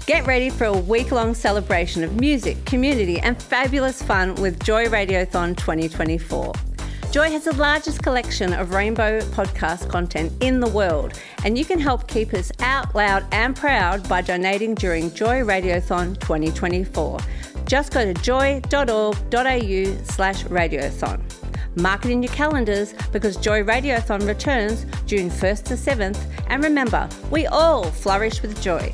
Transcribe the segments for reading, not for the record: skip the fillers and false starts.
Get ready for a week-long celebration of music, community and fabulous fun with Joy Radiothon 2024. Joy has the largest collection of rainbow podcast content in the world, and you can help keep us out loud and proud by donating during Joy Radiothon 2024. Just go to joy.org.au/radiothon. Mark it in your calendars because Joy Radiothon returns June 1st to 7th, and remember, we all flourish with joy.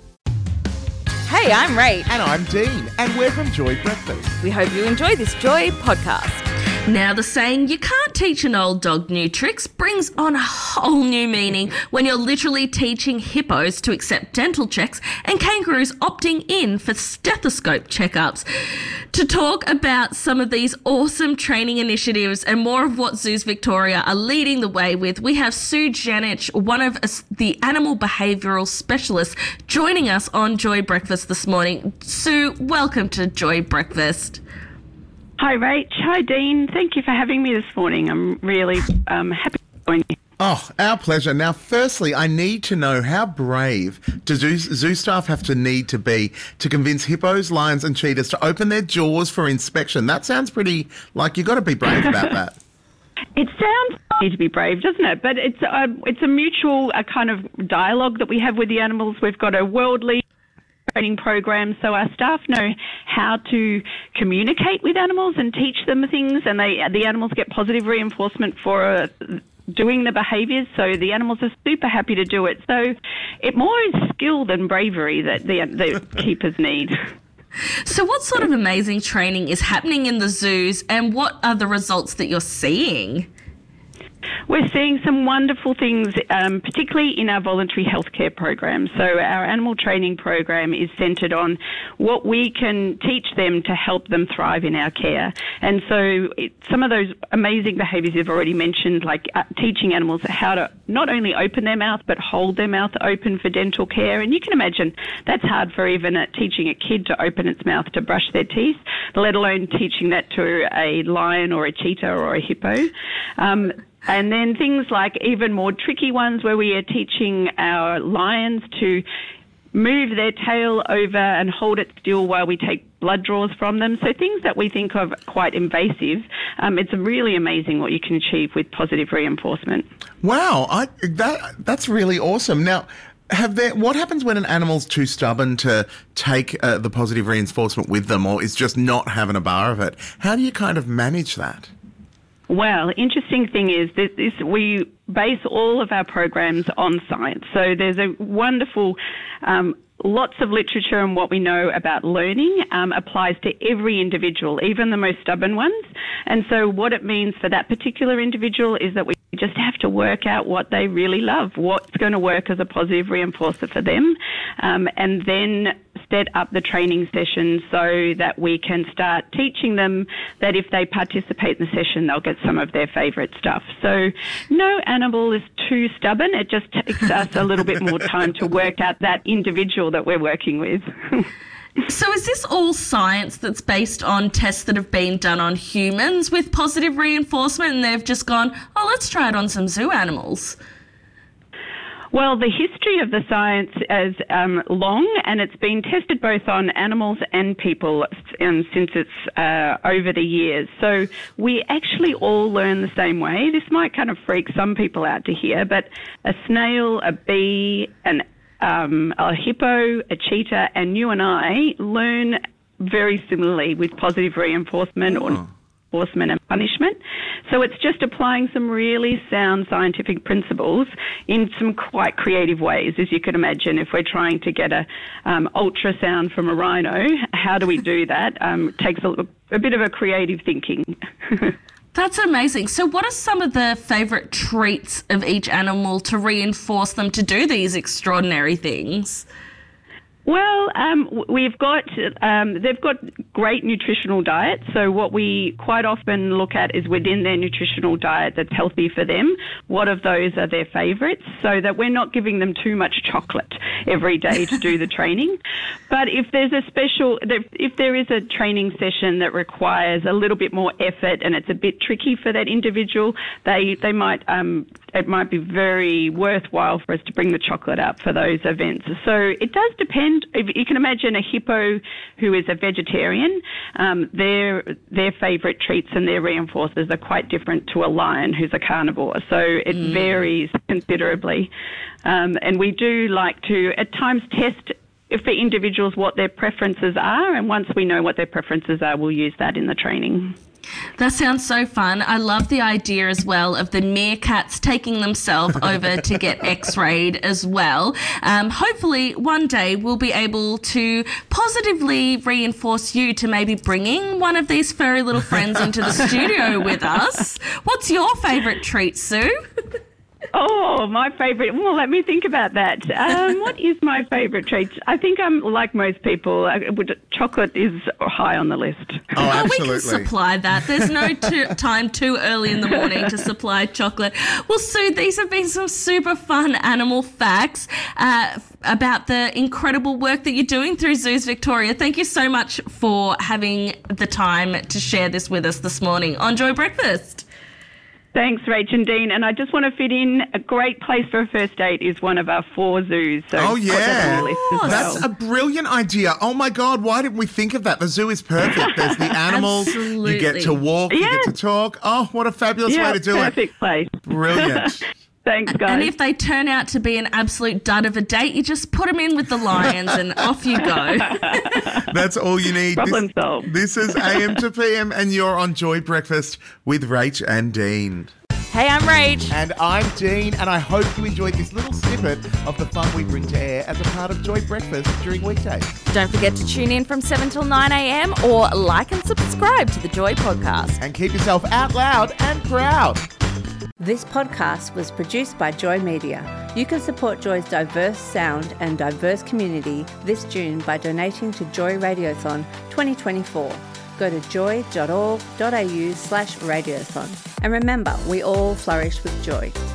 Hey, I'm Ray. And I'm Dean, and we're from Joy Breakfast. We hope you enjoy this Joy podcast. Now, the saying, you can't teach an old dog new tricks, brings on a whole new meaning when you're literally teaching hippos to accept dental checks and kangaroos opting in for stethoscope checkups. To talk about some of these awesome training initiatives and more of what Zoos Victoria are leading the way with, we have Sue Janich, one of the animal behavioural specialists, joining us on Joy Breakfast this morning. Sue, welcome to Joy Breakfast. Hi, Rach. Hi, Dean. Thank you for having me this morning. I'm really happy to join you. Oh, our pleasure. Now, firstly, I need to know, how brave do zoo staff have to need to be to convince hippos, lions and cheetahs to open their jaws for inspection? That sounds pretty like you've got to be brave about that. It sounds funny to be brave, doesn't it? But it's a mutual kind of dialogue that we have with the animals. We've got a world-leading training program, so our staff know how to communicate with animals and teach them things, and the animals get positive reinforcement for doing the behaviours, so the animals are super happy to do it. So it more is skill than bravery that the keepers need. So what sort of amazing training is happening in the zoos, and what are the results that you're seeing? We're seeing some wonderful things, particularly in our voluntary healthcare program. So our animal training program is centred on what we can teach them to help them thrive in our care. And so some of those amazing behaviours you've already mentioned, like teaching animals how to not only open their mouth but hold their mouth open for dental care. And you can imagine that's hard for even teaching a kid to open its mouth to brush their teeth, let alone teaching that to a lion or a cheetah or a hippo. And then things like even more tricky ones where we are teaching our lions to move their tail over and hold it still while we take blood draws from them. So things that we think of quite invasive. It's really amazing what you can achieve with positive reinforcement. Wow, that's really awesome. Now, what happens when an animal's too stubborn to take the positive reinforcement with them, or is just not having a bar of it? How do you kind of manage that? Well, interesting thing is we base all of our programs on science. So there's a wonderful, lots of literature on what we know about learning applies to every individual, even the most stubborn ones. And so what it means for that particular individual is that we just have to work out what they really love, what's going to work as a positive reinforcer for them, and then set up the training session so that we can start teaching them that if they participate in the session, they'll get some of their favourite stuff. So no animal is too stubborn. It just takes us a little bit more time to work out that individual that we're working with. So is this all science that's based on tests that have been done on humans with positive reinforcement, and they've just gone, oh, let's try it on some zoo animals? Well, the history of the science is long, and it's been tested both on animals and people since it's over the years. So we actually all learn the same way. This might kind of freak some people out to hear, but a snail, a bee, a hippo, a cheetah, and you and I learn very similarly with positive reinforcement or reinforcement and punishment. So it's just applying some really sound scientific principles in some quite creative ways, as you can imagine. If we're trying to get a ultrasound from a rhino, how do we do that? Takes a bit of a creative thinking. That's amazing. So what are some of the favourite treats of each animal to reinforce them to do these extraordinary things? Well, they've got great nutritional diets. So what we quite often look at is within their nutritional diet that's healthy for them, what of those are their favourites, so that we're not giving them too much chocolate every day to do the training. But if there is a training session that requires a little bit more effort and it's a bit tricky for that individual, they might it might be very worthwhile for us to bring the chocolate up for those events. So it does depend. If you can imagine a hippo who is a vegetarian, their favourite treats and their reinforcers are quite different to a lion who's a carnivore. So it varies considerably. And we do like to at times test for individuals what their preferences are, and once we know what their preferences are, we'll use that in the training. That sounds so fun. I love the idea as well of the meerkats taking themselves over to get x-rayed as well. Hopefully one day we'll be able to positively reinforce you to maybe bringing one of these furry little friends into the studio with us. What's your favourite treat, Sue? Oh, my favourite. Well, let me think about that. What is my favourite treat? I think I'm like most people. Chocolate is high on the list. Oh, absolutely. We can supply that. There's no time too early in the morning to supply chocolate. Well, Sue, these have been some super fun animal facts about the incredible work that you're doing through Zoos Victoria. Thank you so much for having the time to share this with us this morning on Joy Breakfast. Thanks, Rach and Dean. And I just want to fit in, a great place for a first date is one of our 4 zoos. So oh, yeah. That's a brilliant idea. Oh, my God, why didn't we think of that? The zoo is perfect. There's the animals. Absolutely. You get to walk, you get to talk. Oh, what a fabulous way to do perfect it. Place. Brilliant. Thanks, guys. And if they turn out to be an absolute dud of a date, you just put them in with the lions and off you go. That's all you need. Problem solved. This is AM to PM and you're on Joy Breakfast with Rach and Dean. Hey, I'm Rach. And I'm Dean, and I hope you enjoyed this little snippet of the fun we bring to air as a part of Joy Breakfast during weekdays. Don't forget to tune in from 7 till 9 a.m. or like and subscribe to the Joy podcast. And keep yourself out loud and proud. This podcast was produced by Joy Media. You can support Joy's diverse sound and diverse community this June by donating to Joy Radiothon 2024. Go to joy.org.au/radiothon. And remember, we all flourish with joy.